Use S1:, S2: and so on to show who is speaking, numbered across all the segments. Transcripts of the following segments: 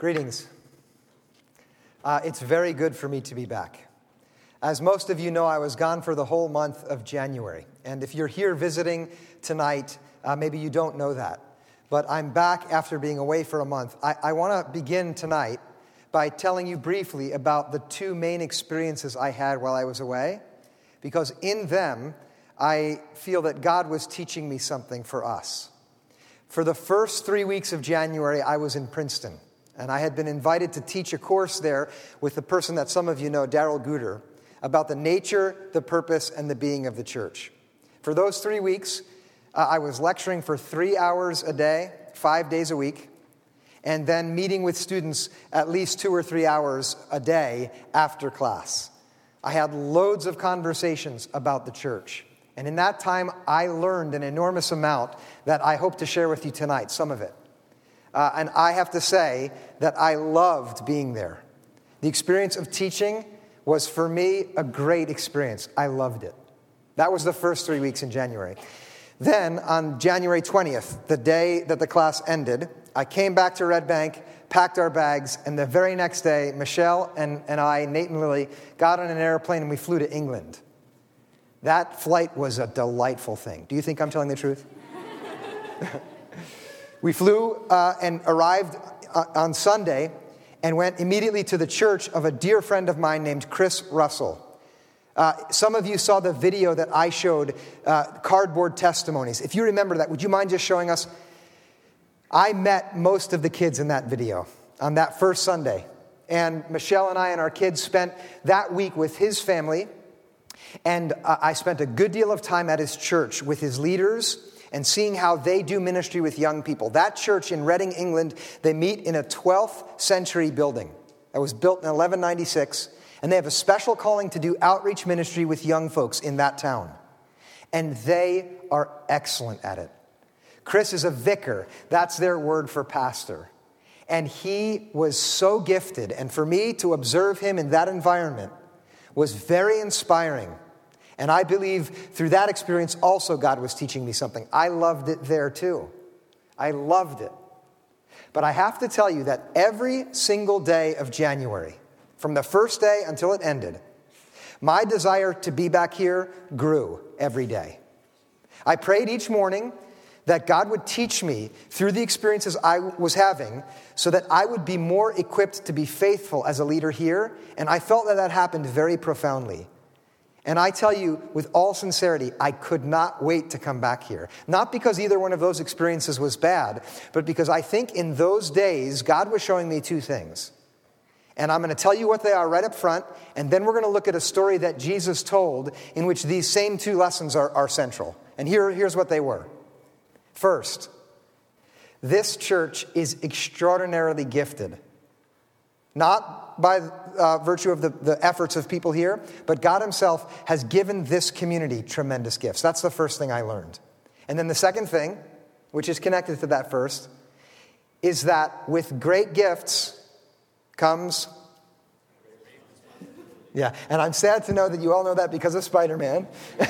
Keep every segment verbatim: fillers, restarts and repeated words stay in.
S1: Greetings. Uh, it's very good for me to be back. As most of you know, I was gone for the whole month of January. And if you're here visiting tonight, uh, maybe you don't know that. But I'm back after being away for a month. I, I want to begin tonight by telling you briefly about the two main experiences I had while I was away, because in them, I feel that God was teaching me something for us. For the first three weeks of January, I was in Princeton. And I had been invited to teach a course there with the person that some of you know, Daryl Guter, about the nature, the purpose, and the being of the church. For those three weeks, uh, I was lecturing for three hours a day, five days a week, and then meeting with students at least two or three hours a day after class. I had loads of conversations about the church. And in that time, I learned an enormous amount that I hope to share with you tonight, some of it. Uh, and I have to say that I loved being there. The experience of teaching was, for me, a great experience. I loved it. That was the first three weeks in January. Then, on January twentieth, the day that the class ended, I came back to Red Bank, packed our bags, and the very next day, Michelle and, and I, Nate and Lily, got on an airplane and we flew to England. That flight was a delightful thing. Do you think I'm telling the truth? We flew uh, and arrived uh, on Sunday and went immediately to the church of a dear friend of mine named Chris Russell. Uh, some of you saw the video that I showed, uh, Cardboard Testimonies. If you remember that, would you mind just showing us? I met most of the kids in that video on that first Sunday. And Michelle and I and our kids spent that week with his family. And uh, I spent a good deal of time at his church with his leaders and seeing how they do ministry with young people. That church in Reading, England, they meet in a twelfth century building that was built in eleven ninety-six, and they have a special calling to do outreach ministry with young folks in that town. And they are excellent at it. Chris is a vicar. That's their word for pastor. And he was so gifted, and for me to observe him in that environment was very inspiring. And I believe through that experience also God was teaching me something. I loved it there too. I loved it. But I have to tell you that every single day of January, from the first day until it ended, my desire to be back here grew every day. I prayed each morning that God would teach me through the experiences I was having so that I would be more equipped to be faithful as a leader here. And I felt that that happened very profoundly. And I tell you, with all sincerity, I could not wait to come back here. Not because either one of those experiences was bad, but because I think in those days, God was showing me two things. And I'm going to tell you what they are right up front, and then we're going to look at a story that Jesus told in which these same two lessons are, are central. And here, here's what they were. First, this church is extraordinarily gifted. Not by uh, virtue of the, the efforts of people here, but God himself has given this community tremendous gifts. That's the first thing I learned. And then the second thing, which is connected to that first, is that with great gifts comes... Yeah, and I'm sad to know that you all know that because of Spider-Man.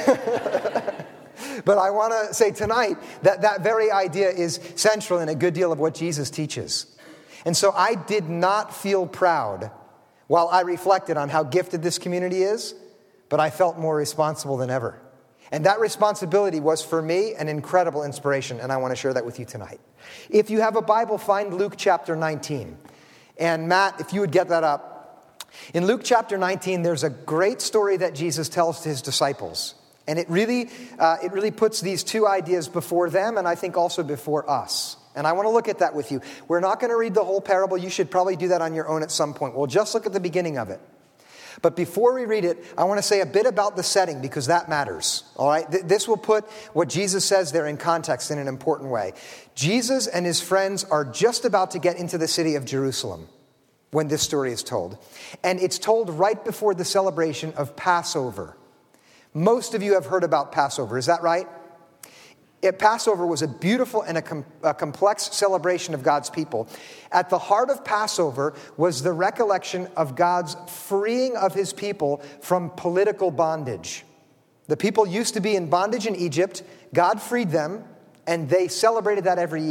S1: But I want to say tonight that that very idea is central in a good deal of what Jesus teaches. And so I did not feel proud while I reflected on how gifted this community is, but I felt more responsible than ever. And that responsibility was, for me, an incredible inspiration, and I want to share that with you tonight. If you have a Bible, find Luke chapter nineteen. And Matt, if you would get that up. In Luke chapter nineteen, there's a great story that Jesus tells to his disciples. And it really, uh, it really puts these two ideas before them, and I think also before us. And I want to look at that with you. We're not going to read the whole parable. You should probably do that on your own at some point. We'll just look at the beginning of it. But before we read it, I want to say a bit about the setting because that matters. All right? Th- this will put what Jesus says there in context in an important way. Jesus and his friends are just about to get into the city of Jerusalem when this story is told. And it's told right before the celebration of Passover. Most of you have heard about Passover. Is that right? It, Passover was a beautiful and a, com- a complex celebration of God's people. At the heart of Passover was the recollection of God's freeing of his people from political bondage. The people used to be in bondage in Egypt. God freed them, and they celebrated that every year.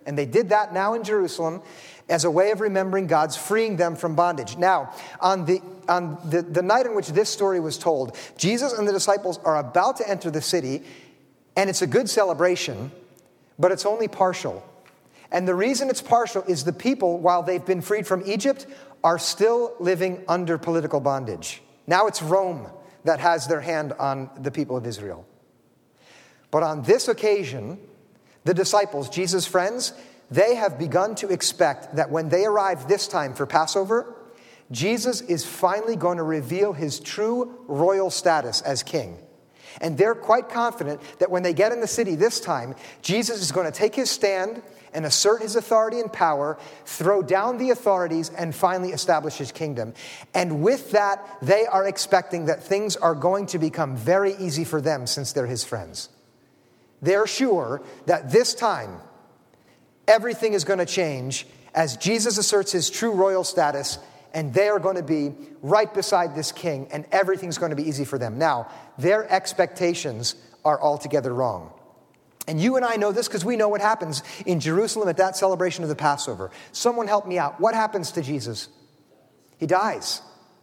S1: And they did that now in Jerusalem as a way of remembering God's freeing them from bondage. Now, on the on the, the night in which this story was told, Jesus and the disciples are about to enter the city, and it's a good celebration, but it's only partial. And the reason it's partial is the people, while they've been freed from Egypt, are still living under political bondage. Now it's Rome that has their hand on the people of Israel. But on this occasion, the disciples, Jesus' friends, they have begun to expect that when they arrive this time for Passover, Jesus is finally going to reveal his true royal status as king. And they're quite confident that when they get in the city this time, Jesus is going to take his stand and assert his authority and power, throw down the authorities, and finally establish his kingdom. And with that, they are expecting that things are going to become very easy for them since they're his friends. They're sure that this time, everything is going to change as Jesus asserts his true royal status, and they are going to be right beside this king, and everything's going to be easy for them. Now, their expectations are altogether wrong. And you and I know this because we know what happens in Jerusalem at that celebration of the Passover. Someone help me out. What happens to Jesus? He dies.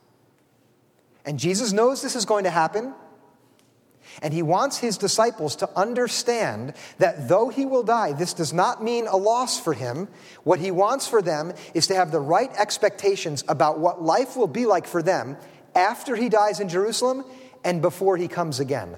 S1: And Jesus knows this is going to happen. And he wants his disciples to understand that though he will die, this does not mean a loss for him. What he wants for them is to have the right expectations about what life will be like for them after he dies in Jerusalem and before he comes again.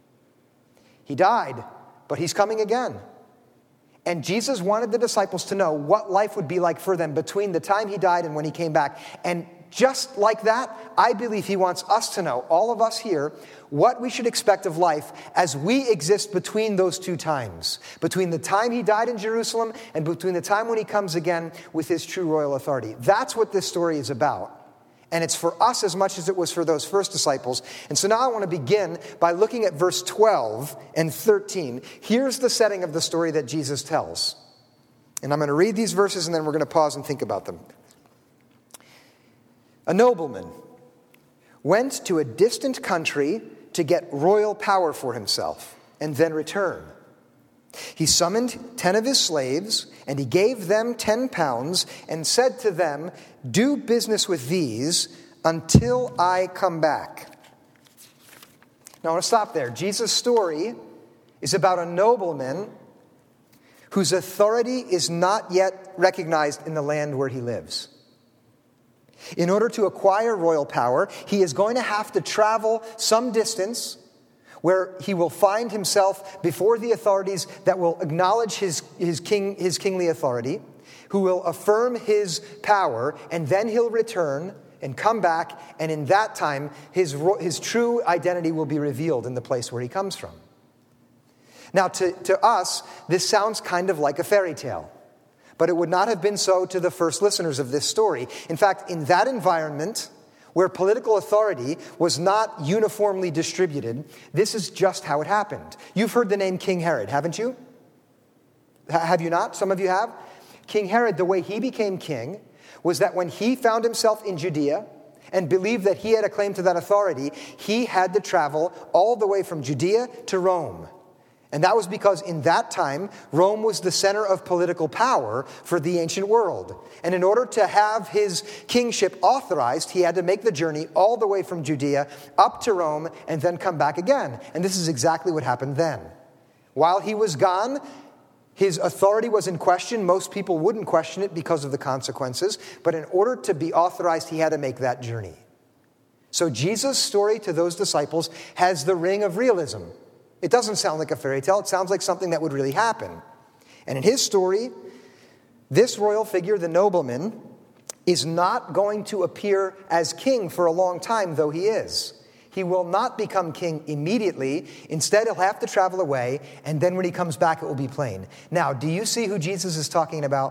S1: He died, but he's coming again. And Jesus wanted the disciples to know what life would be like for them between the time he died and when he came back. And just like that, I believe he wants us to know, all of us here, what we should expect of life as we exist between those two times. Between the time he died in Jerusalem and between the time when he comes again with his true royal authority. That's what this story is about. And it's for us as much as it was for those first disciples. And so now I want to begin by looking at verse twelve and thirteen. Here's the setting of the story that Jesus tells. And I'm going to read these verses and then we're going to pause and think about them. A nobleman went to a distant country to get royal power for himself and then return. He summoned ten of his slaves, and he gave them ten pounds and said to them, "Do business with these until I come back." Now I want to stop there. Jesus' story is about a nobleman whose authority is not yet recognized in the land where he lives. In order to acquire royal power, he is going to have to travel some distance where he will find himself before the authorities that will acknowledge his, his, king, his kingly authority, who will affirm his power, and then he'll return and come back, and in that time, his, his true identity will be revealed in the place where he comes from. Now, to, to us, this sounds kind of like a fairy tale. But it would not have been so to the first listeners of this story. In fact, in that environment where political authority was not uniformly distributed, this is just how it happened. You've heard the name King Herod, haven't you? H- have you not? Some of you have. King Herod, the way he became king was that when he found himself in Judea and believed that he had a claim to that authority, he had to travel all the way from Judea to Rome. And that was because in that time, Rome was the center of political power for the ancient world. And in order to have his kingship authorized, he had to make the journey all the way from Judea up to Rome and then come back again. And this is exactly what happened then. While he was gone, his authority was in question. Most people wouldn't question it because of the consequences. But in order to be authorized, he had to make that journey. So Jesus' story to those disciples has the ring of realism. It doesn't sound like a fairy tale. It sounds like something that would really happen. And in his story, this royal figure, the nobleman, is not going to appear as king for a long time, though he is. He will not become king immediately. Instead, he'll have to travel away, and then when he comes back, it will be plain. Now, do you see who Jesus is talking about?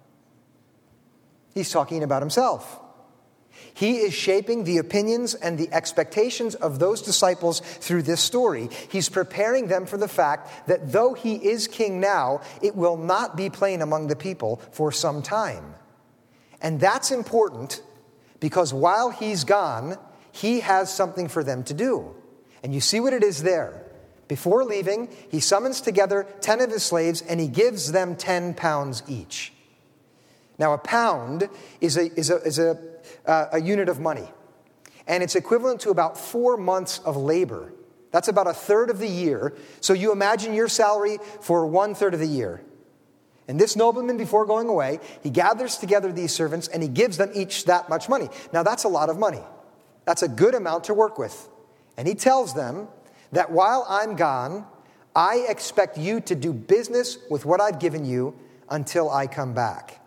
S1: He's talking about himself. He is shaping the opinions and the expectations of those disciples through this story. He's preparing them for the fact that though he is king now, it will not be plain among the people for some time. And that's important because while he's gone, he has something for them to do. And you see what it is there. Before leaving, he summons together ten of his slaves, and he gives them ten pounds each. Now, a pound is a, is a, is a, uh, a unit of money, and it's equivalent to about four months of labor. That's about a third of the year. So you imagine your salary for one third of the year. And this nobleman, before going away, he gathers together these servants, and he gives them each that much money. Now, that's a lot of money. That's a good amount to work with. And he tells them that while I'm gone, I expect you to do business with what I've given you until I come back.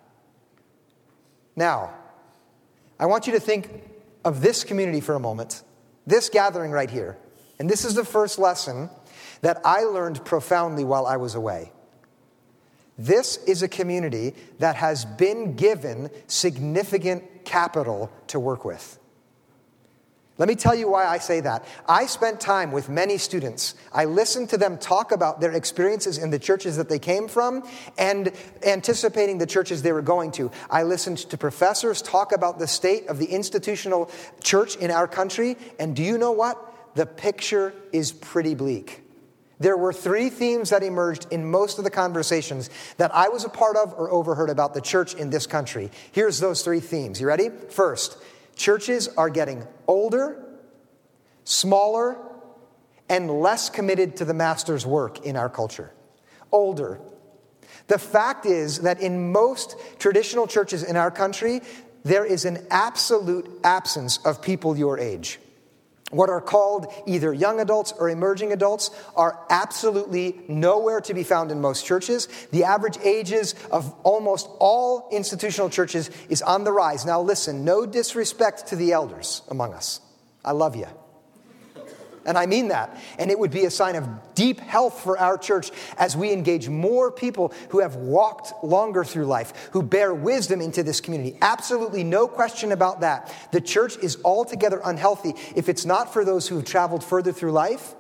S1: Now, I want you to think of this community for a moment, this gathering right here. And this is the first lesson that I learned profoundly while I was away. This is a community that has been given significant capital to work with. Let me tell you why I say that. I spent time with many students. I listened to them talk about their experiences in the churches that they came from and anticipating the churches they were going to. I listened to professors talk about the state of the institutional church in our country. And do you know what? The picture is pretty bleak. There were three themes that emerged in most of the conversations that I was a part of or overheard about the church in this country. Here's those three themes. You ready? First, churches are getting older, smaller, and less committed to the master's work in our culture. Older. The fact is that in most traditional churches in our country, there is an absolute absence of people your age. What are called either young adults or emerging adults are absolutely nowhere to be found in most churches. The average ages of almost all institutional churches is on the rise. Now listen, no disrespect to the elders among us. I love you. And I mean that. And it would be a sign of deep health for our church as we engage more people who have walked longer through life, who bear wisdom into this community. Absolutely no question about that. The church is altogether unhealthy if it's not for those who have traveled further through life.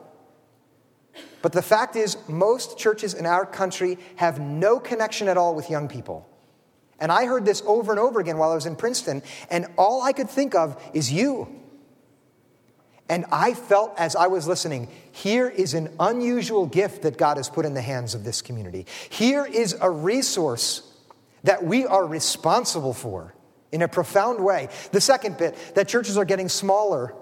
S1: But the fact is, most churches in our country have no connection at all with young people. And I heard this over and over again while I was in Princeton, and all I could think of is you. And I felt as I was listening, here is an unusual gift that God has put in the hands of this community. Here is a resource that we are responsible for in a profound way. The second bit, that churches are getting smaller.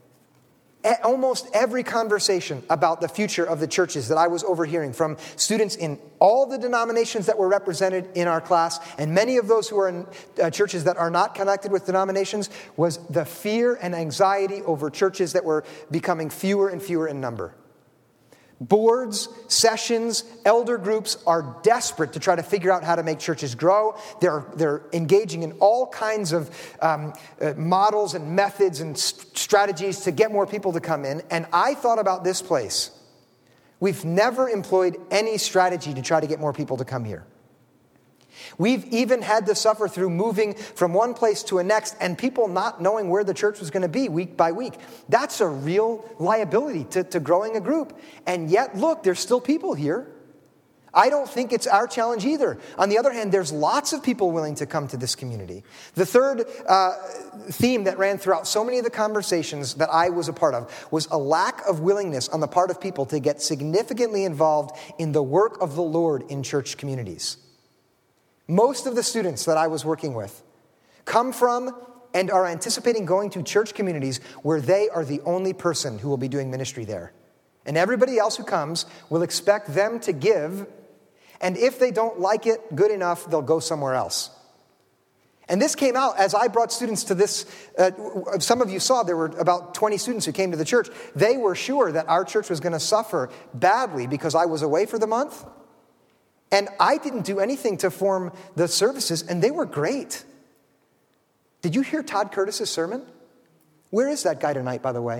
S1: Almost every conversation about the future of the churches that I was overhearing from students in all the denominations that were represented in our class, and many of those who are in uh, churches that are not connected with denominations, was the fear and anxiety over churches that were becoming fewer and fewer in number. Boards, sessions, elder groups are desperate to try to figure out how to make churches grow. They're, they're engaging in all kinds of um, uh, models and methods and st- strategies to get more people to come in. And I thought about this place. We've never employed any strategy to try to get more people to come here. We've even had to suffer through moving from one place to a next and people not knowing where the church was going to be week by week. That's a real liability to, to growing a group. And yet, look, there's still people here. I don't think it's our challenge either. On the other hand, there's lots of people willing to come to this community. The third uh, theme that ran throughout so many of the conversations that I was a part of was a lack of willingness on the part of people to get significantly involved in the work of the Lord in church communities. Most of the students that I was working with come from and are anticipating going to church communities where they are the only person who will be doing ministry there. And everybody else who comes will expect them to give, and if they don't like it good enough, they'll go somewhere else. And this came out as I brought students to this. Uh, some of you saw there were about twenty students who came to the church. They were sure that our church was going to suffer badly because I was away for the month. And I didn't do anything to form the services, and they were great. Did you hear Todd Curtis's sermon? Where is that guy tonight, by the way?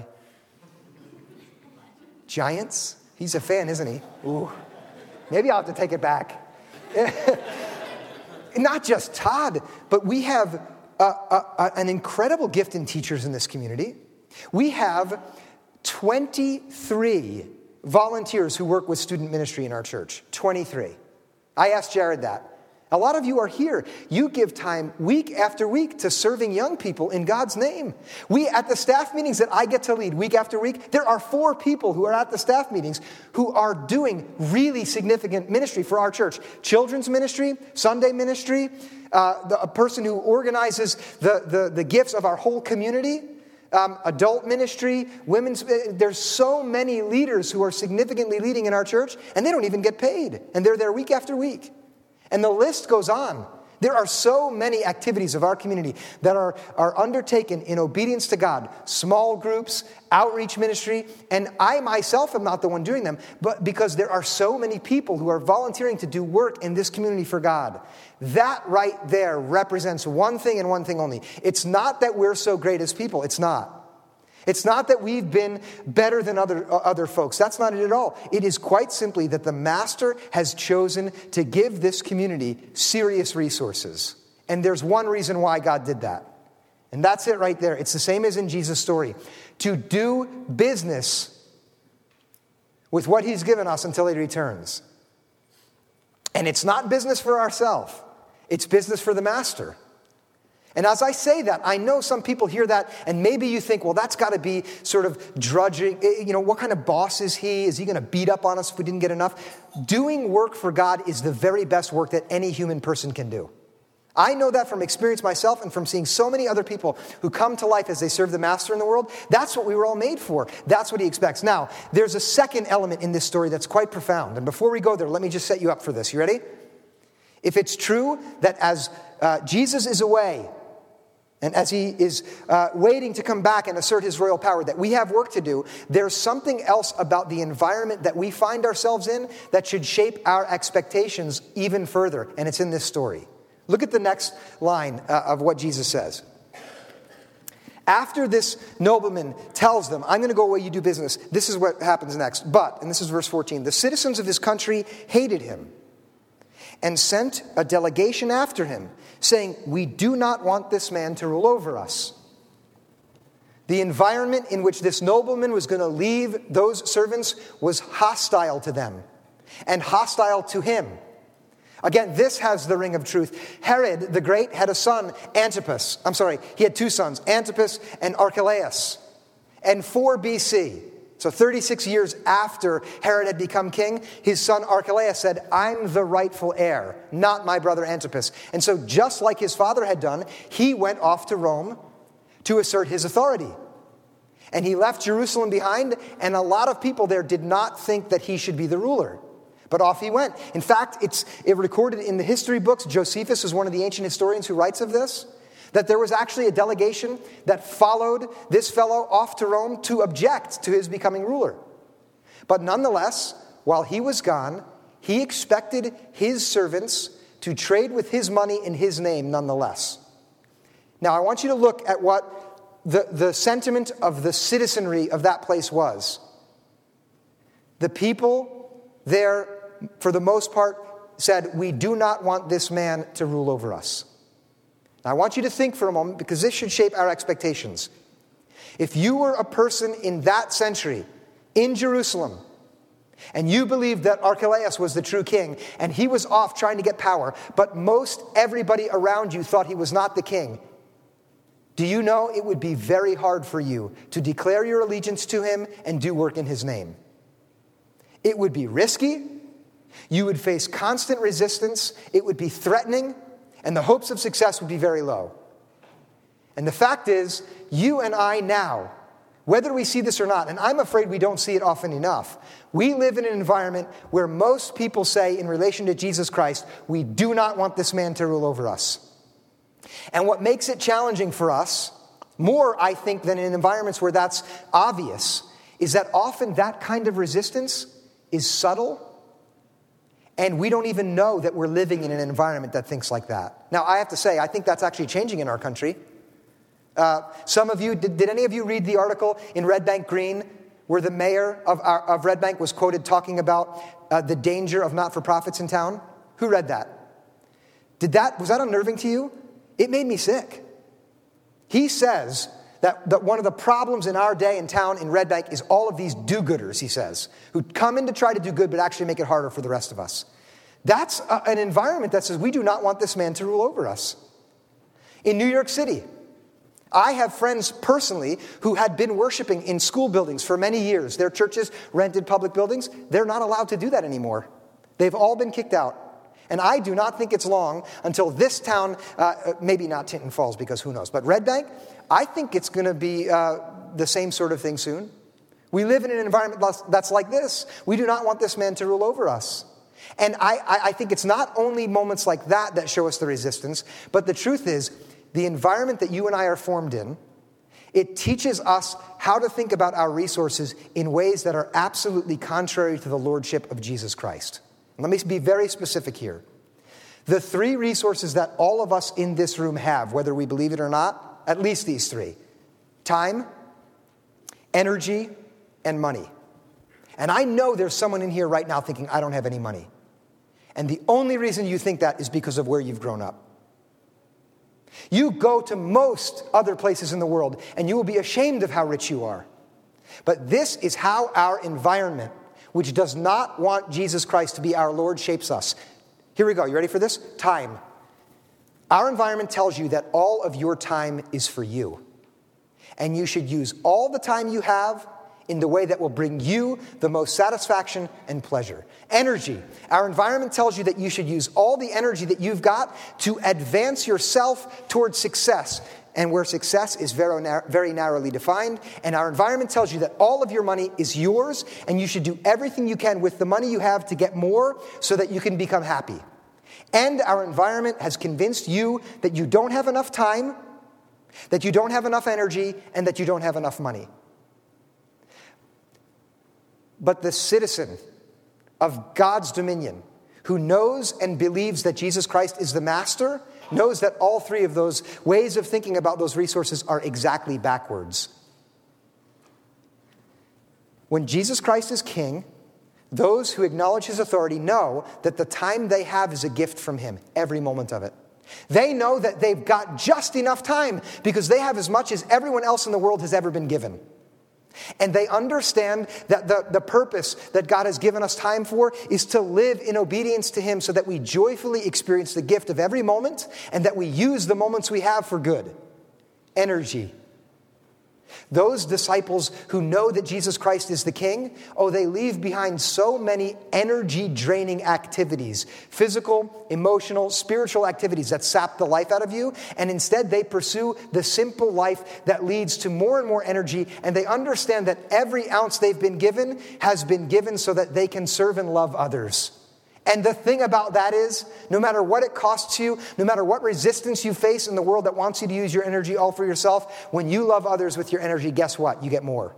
S1: Giants? He's a fan, isn't he? Ooh. Maybe I'll have to take it back. Not just Todd, but we have a, a, a, an incredible gift in teachers in this community. We have twenty-three volunteers who work with student ministry in our church. twenty-three. I asked Jared that. A lot of you are here. You give time week after week to serving young people in God's name. We, at the staff meetings that I get to lead week after week, there are four people who are at the staff meetings who are doing really significant ministry for our church. Children's ministry, Sunday ministry, uh, the, a person who organizes the, the, the gifts of our whole community, um, adult ministry, women's. There's so many leaders who are significantly leading in our church, and they don't even get paid. And they're there week after week. And the list goes on. There are so many activities of our community that are, are undertaken in obedience to God. Small groups, outreach ministry, and I myself am not the one doing them, but because there are so many people who are volunteering to do work in this community for God. That right there represents one thing and one thing only. It's not that we're so great as people. It's not. It's not that we've been better than other, uh, other folks. That's not it at all. It is quite simply that the Master has chosen to give this community serious resources. And there's one reason why God did that. And that's it right there. It's the same as in Jesus' story. To do business with what he's given us until he returns. And it's not business for ourselves. It's business for the Master. And as I say that, I know some people hear that, and maybe you think, well, that's got to be sort of drudging. You know, what kind of boss is he? Is he going to beat up on us if we didn't get enough? Doing work for God is the very best work that any human person can do. I know that from experience myself and from seeing so many other people who come to life as they serve the Master in the world. That's what we were all made for. That's what he expects. Now, there's a second element in this story that's quite profound. And before we go there, let me just set you up for this. You ready? If it's true that as uh, Jesus is away, and as he is uh, waiting to come back and assert his royal power, that we have work to do, there's something else about the environment that we find ourselves in that should shape our expectations even further. And it's in this story. Look at the next line uh, of what Jesus says. After this nobleman tells them, I'm going to go away, you do business, this is what happens next. But, and this is verse fourteen, the citizens of his country hated him and sent a delegation after him, saying, we do not want this man to rule over us. The environment in which this nobleman was going to leave those servants was hostile to them and hostile to him. Again, this has the ring of truth. Herod the Great had a son, Antipas. I'm sorry, he had two sons, Antipas and Archelaus. And four B C, so thirty-six years after Herod had become king, his son Archelaus said, I'm the rightful heir, not my brother Antipas. And so just like his father had done, he went off to Rome to assert his authority. And he left Jerusalem behind, and a lot of people there did not think that he should be the ruler. But off he went. In fact, it's it recorded in the history books. Josephus is one of the ancient historians who writes of this, that there was actually a delegation that followed this fellow off to Rome to object to his becoming ruler. But nonetheless, while he was gone, he expected his servants to trade with his money in his name nonetheless. Now, I want you to look at what the, the sentiment of the citizenry of that place was. The people there, for the most part, said, we do not want this man to rule over us. Now, I want you to think for a moment, because this should shape our expectations. If you were a person in that century, in Jerusalem, and you believed that Archelaus was the true king, and he was off trying to get power, but most everybody around you thought he was not the king, do you know it would be very hard for you to declare your allegiance to him and do work in his name? It would be risky. You would face constant resistance. It would be threatening. And the hopes of success would be very low. And the fact is, you and I now, whether we see this or not, and I'm afraid we don't see it often enough, we live in an environment where most people say in relation to Jesus Christ, we do not want this man to rule over us. And what makes it challenging for us, more I think than in environments where that's obvious, is that often that kind of resistance is subtle. And we don't even know that we're living in an environment that thinks like that. Now, I have to say, I think that's actually changing in our country. Uh, some of you, did, did any of you read the article in Red Bank Green where the mayor of, our, of Red Bank was quoted talking about uh, the danger of not-for-profits in town? Who read that? Did that, was that unnerving to you? It made me sick. He says that, that one of the problems in our day in town in Red Bank is all of these do-gooders, he says, who come in to try to do good but actually make it harder for the rest of us. That's a, an environment that says we do not want this man to rule over us. In New York City, I have friends personally who had been worshiping in school buildings for many years. Their churches rented public buildings. They're not allowed to do that anymore. They've all been kicked out. And I do not think it's long until this town, uh, maybe not Tinton Falls because who knows, but Red Bank, I think it's going to be uh, the same sort of thing soon. We live in an environment that's like this. We do not want this man to rule over us. And I, I think it's not only moments like that that show us the resistance, but the truth is, the environment that you and I are formed in, it teaches us how to think about our resources in ways that are absolutely contrary to the lordship of Jesus Christ. Let me be very specific here. The three resources that all of us in this room have, whether we believe it or not, at least these three: time, energy, and money. And I know there's someone in here right now thinking, I don't have any money. And the only reason you think that is because of where you've grown up. You go to most other places in the world, and you will be ashamed of how rich you are. But this is how our environment, which does not want Jesus Christ to be our Lord, shapes us. Here we go. You ready for this? Time. Our environment tells you that all of your time is for you. And you should use all the time you have in the way that will bring you the most satisfaction and pleasure. Energy. Our environment tells you that you should use all the energy that you've got to advance yourself towards success. And where success is very, very narrowly defined. And our environment tells you that all of your money is yours, and you should do everything you can with the money you have to get more so that you can become happy. And our environment has convinced you that you don't have enough time, that you don't have enough energy, and that you don't have enough money. But the citizen of God's dominion, who knows and believes that Jesus Christ is the master, knows that all three of those ways of thinking about those resources are exactly backwards. When Jesus Christ is king, those who acknowledge his authority know that the time they have is a gift from him, every moment of it. They know that they've got just enough time because they have as much as everyone else in the world has ever been given. And they understand that the, the purpose that God has given us time for is to live in obedience to him so that we joyfully experience the gift of every moment and that we use the moments we have for good. Energy. Those disciples who know that Jesus Christ is the King, oh, they leave behind so many energy-draining activities, physical, emotional, spiritual activities that sap the life out of you, and instead they pursue the simple life that leads to more and more energy, and they understand that every ounce they've been given has been given so that they can serve and love others. And the thing about that is, no matter what it costs you, no matter what resistance you face in the world that wants you to use your energy all for yourself, when you love others with your energy, guess what? You get more.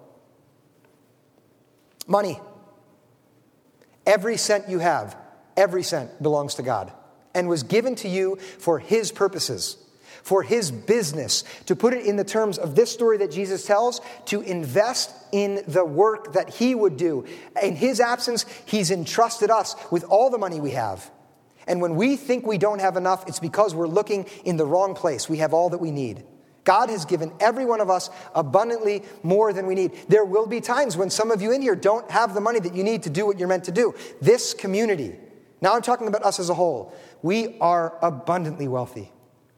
S1: Money. Every cent you have, every cent belongs to God and was given to you for his purposes, for his business. To put it in the terms of this story that Jesus tells, to invest in the work that he would do. In his absence, he's entrusted us with all the money we have. And when we think we don't have enough, it's because we're looking in the wrong place. We have all that we need. God has given every one of us abundantly more than we need. There will be times when some of you in here don't have the money that you need to do what you're meant to do. This community, now I'm talking about us as a whole, we are abundantly wealthy.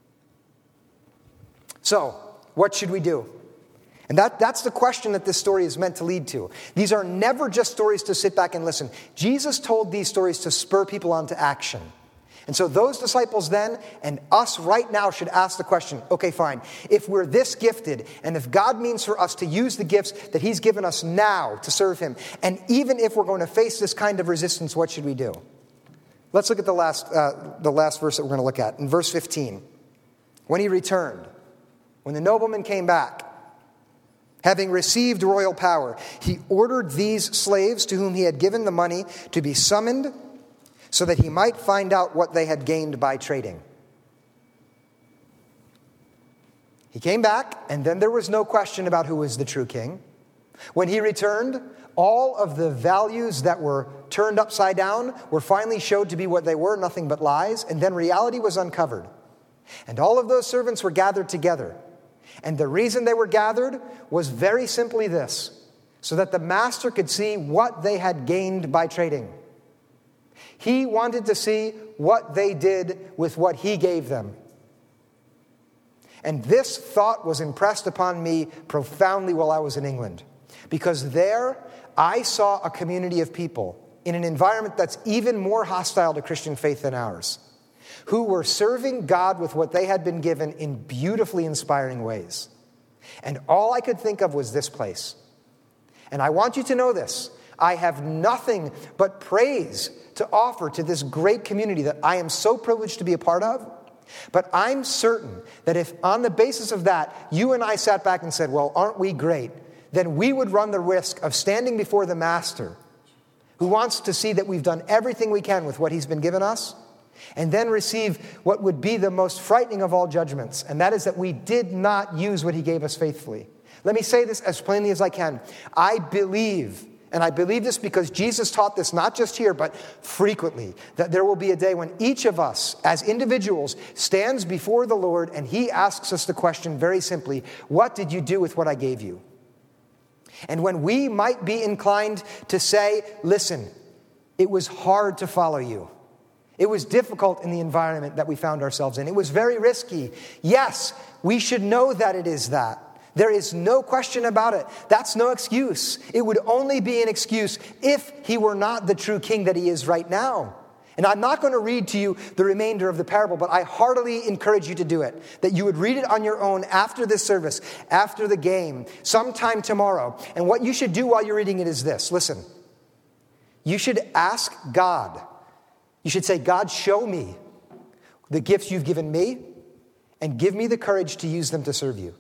S1: So, what should we do? And that, that's the question that this story is meant to lead to. These are never just stories to sit back and listen. Jesus told these stories to spur people on to action. And so those disciples then and us right now should ask the question, okay, fine. If we're this gifted and if God means for us to use the gifts that he's given us now to serve him, and even if we're going to face this kind of resistance, what should we do? Let's look at the last, uh, the last verse that we're going to look at. In verse fifteen, when he returned, when the nobleman came back, having received royal power, he ordered these slaves to whom he had given the money to be summoned so that he might find out what they had gained by trading. He came back, and then there was no question about who was the true king. When he returned, all of the values that were turned upside down were finally showed to be what they were, nothing but lies, and then reality was uncovered. And all of those servants were gathered together. And the reason they were gathered was very simply this, so that the master could see what they had gained by trading. He wanted to see what they did with what he gave them. And this thought was impressed upon me profoundly while I was in England. Because there, I saw a community of people in an environment that's even more hostile to Christian faith than ours, who were serving God with what they had been given in beautifully inspiring ways. And all I could think of was this place. And I want you to know this. I have nothing but praise to offer to this great community that I am so privileged to be a part of. But I'm certain that if on the basis of that, you and I sat back and said, well, aren't we great? Then we would run the risk of standing before the Master, who wants to see that we've done everything we can with what he's been given us, and then receive what would be the most frightening of all judgments, and that is that we did not use what he gave us faithfully. Let me say this as plainly as I can. I believe, and I believe this because Jesus taught this not just here, but frequently, that there will be a day when each of us, as individuals, stands before the Lord, and he asks us the question very simply, what did you do with what I gave you? And when we might be inclined to say, listen, it was hard to follow you. It was difficult in the environment that we found ourselves in. It was very risky. Yes, we should know that it is that. There is no question about it. That's no excuse. It would only be an excuse if he were not the true king that he is right now. And I'm not going to read to you the remainder of the parable, but I heartily encourage you to do it. That you would read it on your own after this service, after the game, sometime tomorrow. And what you should do while you're reading it is this. Listen, you should ask God. You should say, God, show me the gifts you've given me and give me the courage to use them to serve you.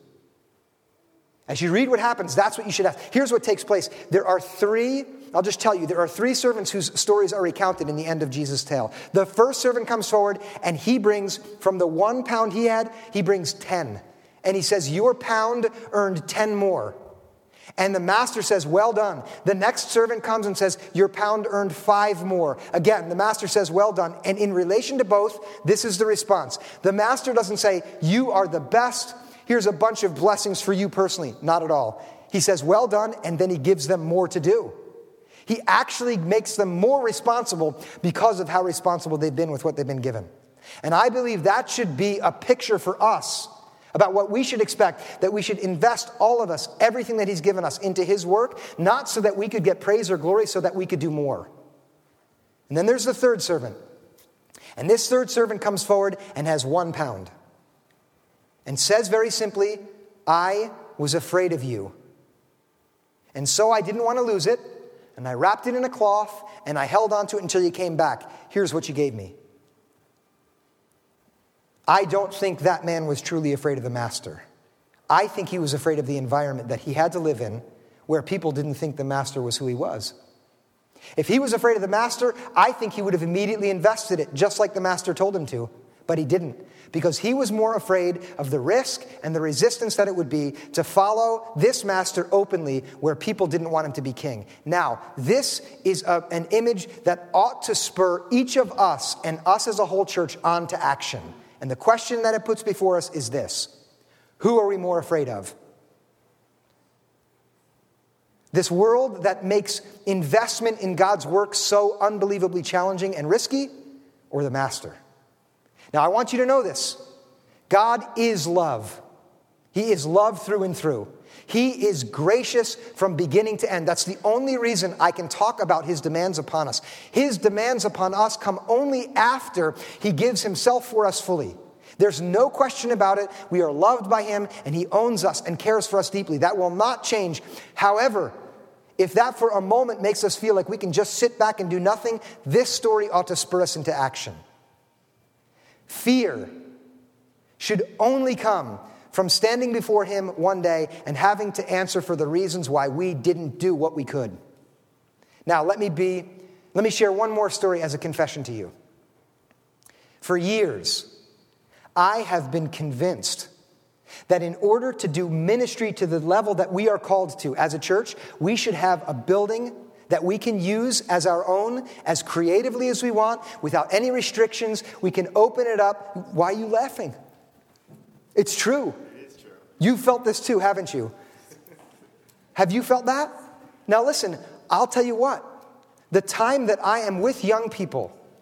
S1: As you read what happens, that's what you should ask. Here's what takes place. There are three, I'll just tell you, there are three servants whose stories are recounted in the end of Jesus' tale. The first servant comes forward and he brings, from the one pound he had, he brings ten. And he says, your pound earned ten more. And the master says, well done. The next servant comes and says, your pound earned five more. Again, the master says, well done. And in relation to both, this is the response. The master doesn't say, you are the best. Here's a bunch of blessings for you personally. Not at all. He says, well done, and then he gives them more to do. He actually makes them more responsible because of how responsible they've been with what they've been given. And I believe that should be a picture for us about what we should expect, that we should invest, all of us, everything that he's given us into his work, not so that we could get praise or glory, so that we could do more. And then there's the third servant. And this third servant comes forward and has one pound. And says very simply, I was afraid of you. And so I didn't want to lose it, and I wrapped it in a cloth, and I held on to it until you came back. Here's what you gave me. I don't think that man was truly afraid of the master. I think he was afraid of the environment that he had to live in, where people didn't think the master was who he was. If he was afraid of the master, I think he would have immediately invested it, just like the master told him to. But he didn't, because he was more afraid of the risk and the resistance that it would be to follow this master openly where people didn't want him to be king. Now, this is a, an image that ought to spur each of us and us as a whole church on to action. And the question that it puts before us is this: who are we more afraid of? This world that makes investment in God's work so unbelievably challenging and risky, or the master? Now, I want you to know this. God is love. He is love through and through. He is gracious from beginning to end. That's the only reason I can talk about his demands upon us. His demands upon us come only after he gives himself for us fully. There's no question about it. We are loved by him, and he owns us and cares for us deeply. That will not change. However, if that for a moment makes us feel like we can just sit back and do nothing, this story ought to spur us into action. Fear should only come from standing before him one day and having to answer for the reasons why we didn't do what we could. Now, let me be, let me share one more story as a confession to you. For years, I have been convinced that in order to do ministry to the level that we are called to as a church, we should have a building that we can use as our own, as creatively as we want, without any restrictions. We can open it up. Why are you laughing? It's true.
S2: It is true.
S1: You've felt this too, haven't you? Have you felt that? Now listen, I'll tell you what. The time that I am with young people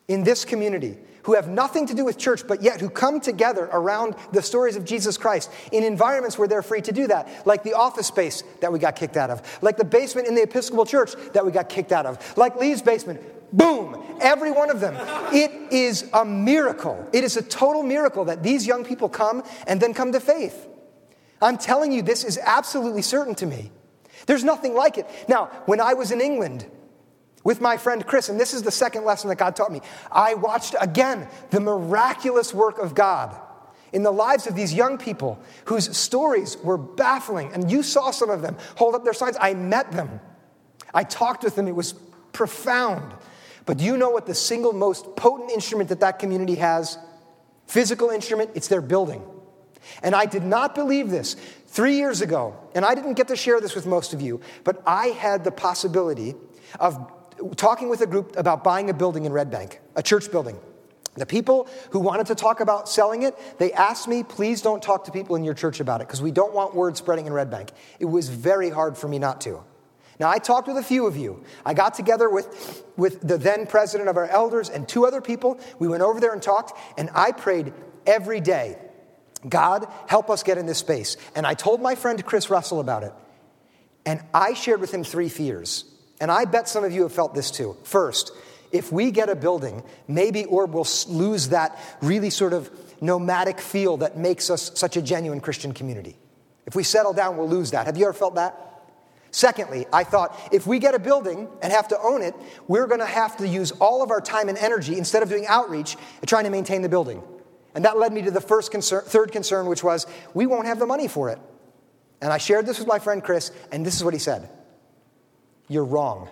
S1: in this community who have nothing to do with church, but yet who come together around the stories of Jesus Christ in environments where they're free to do that, like the office space that we got kicked out of, like the basement in the Episcopal Church that we got kicked out of, like Lee's basement. Boom! Every one of them. It is a miracle. It is a total miracle that these young people come and then come to faith. I'm telling you, this is absolutely certain to me. There's nothing like it. Now, when I was in England with my friend Chris, and this is the second lesson that God taught me, I watched again the miraculous work of God in the lives of these young people whose stories were baffling. And you saw some of them hold up their signs. I met them. I talked with them. It was profound. But do you know what the single most potent instrument that that community has? Physical instrument, it's their building. And I did not believe this three years ago, and I didn't get to share this with most of you, but I had the possibility of talking with a group about buying a building in Red Bank, a church building. The people who wanted to talk about selling it, they asked me, please don't talk to people in your church about it because we don't want word spreading in Red Bank. It was very hard for me not to. Now, I talked with a few of you. I got together with, with the then president of our elders and two other people. We went over there and talked, and I prayed every day, God, help us get in this space. And I told my friend Chris Russell about it, and I shared with him three fears. And I bet some of you have felt this too. First, if we get a building, maybe Orb will lose that really sort of nomadic feel that makes us such a genuine Christian community. If we settle down, we'll lose that. Have you ever felt that? Secondly, I thought, if we get a building and have to own it, we're going to have to use all of our time and energy instead of doing outreach and trying to maintain the building. And that led me to the first concern, third concern, which was, we won't have the money for it. And I shared this with my friend Chris, and this is what he said. You're wrong.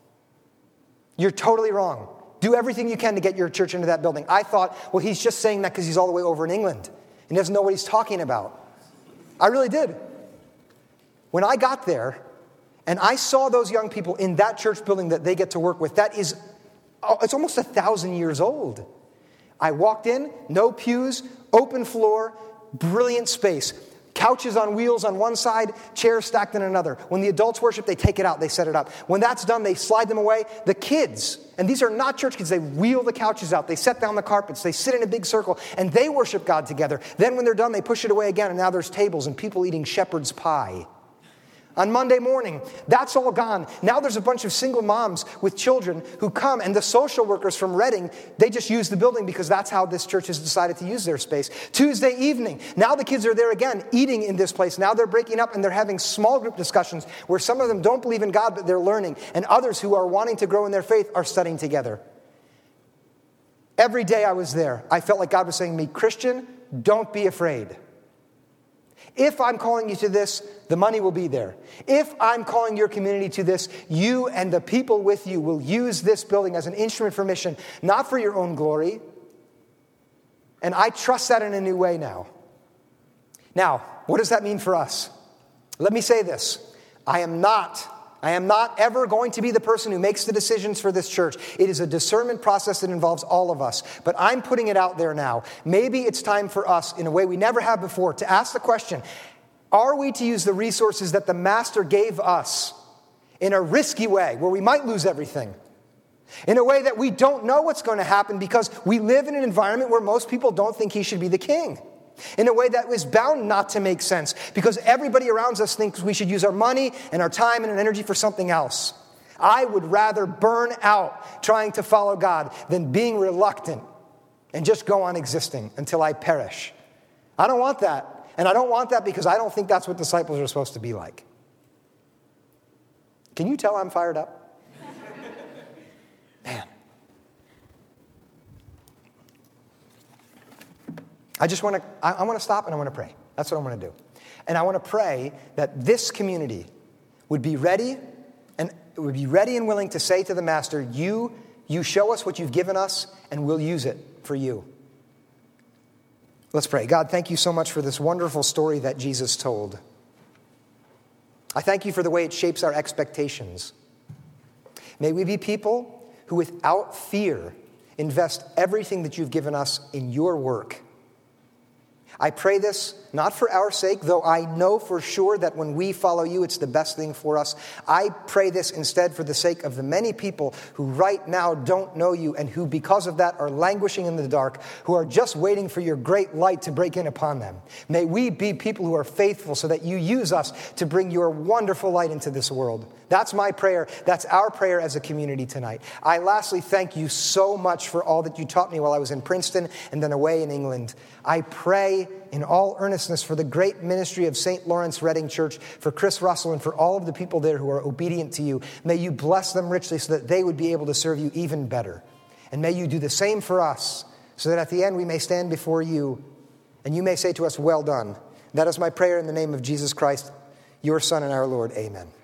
S1: You're totally wrong. Do everything you can to get your church into that building. I thought, well, he's just saying that because he's all the way over in England and doesn't know what he's talking about. I really did. When I got there and I saw those young people in that church building that they get to work with, that is, it's almost a thousand years old. I walked in, no pews, open floor, brilliant space. Couches on wheels on one side, chairs stacked in another. When the adults worship, they take it out, they set it up. When that's done, they slide them away. The kids, and these are not church kids, they wheel the couches out, they set down the carpets, they sit in a big circle, and they worship God together. Then when they're done, they push it away again, and now there's tables and people eating shepherd's pie. On Monday morning, that's all gone. Now there's a bunch of single moms with children who come, and the social workers from Reading, they just use the building because that's how this church has decided to use their space. Tuesday evening, now the kids are there again, eating in this place. Now they're breaking up and they're having small group discussions where some of them don't believe in God, but they're learning, and others who are wanting to grow in their faith are studying together. Every day I was there, I felt like God was saying to me, Christian, don't be afraid. If I'm calling you to this, the money will be there. If I'm calling your community to this, you and the people with you will use this building as an instrument for mission, not for your own glory. And I trust that in a new way now. Now, what does that mean for us? Let me say this. I am not, I am not ever going to be the person who makes the decisions for this church. It is a discernment process that involves all of us. But I'm putting it out there now. Maybe it's time for us, in a way we never have before, to ask the question, are we to use the resources that the Master gave us in a risky way, where we might lose everything? In a way that we don't know what's going to happen because we live in an environment where most people don't think he should be the king. In a way that is bound not to make sense because everybody around us thinks we should use our money and our time and our energy for something else. I would rather burn out trying to follow God than being reluctant and just go on existing until I perish. I don't want that. And I don't want that because I don't think that's what disciples are supposed to be like. Can you tell I'm fired up? Man. I just want to, I, I want to stop and I want to pray. That's what I want to do. And I want to pray that this community would be ready and would be ready and willing to say to the Master, you, you show us what you've given us and we'll use it for you. Let's pray. God, thank you so much for this wonderful story that Jesus told. I thank you for the way it shapes our expectations. May we be people who without fear invest everything that you've given us in your work. I pray this not for our sake, though I know for sure that when we follow you, it's the best thing for us. I pray this instead for the sake of the many people who right now don't know you and who because of that are languishing in the dark, who are just waiting for your great light to break in upon them. May we be people who are faithful so that you use us to bring your wonderful light into this world. That's my prayer. That's our prayer as a community tonight. I lastly thank you so much for all that you taught me while I was in Princeton and then away in England. I pray in all earnestness for the great ministry of Saint Lawrence Reading Church, for Chris Russell, and for all of the people there who are obedient to you. May you bless them richly so that they would be able to serve you even better. And may you do the same for us, so that at the end we may stand before you, and you may say to us, well done. That is my prayer in the name of Jesus Christ, your Son and our Lord. Amen.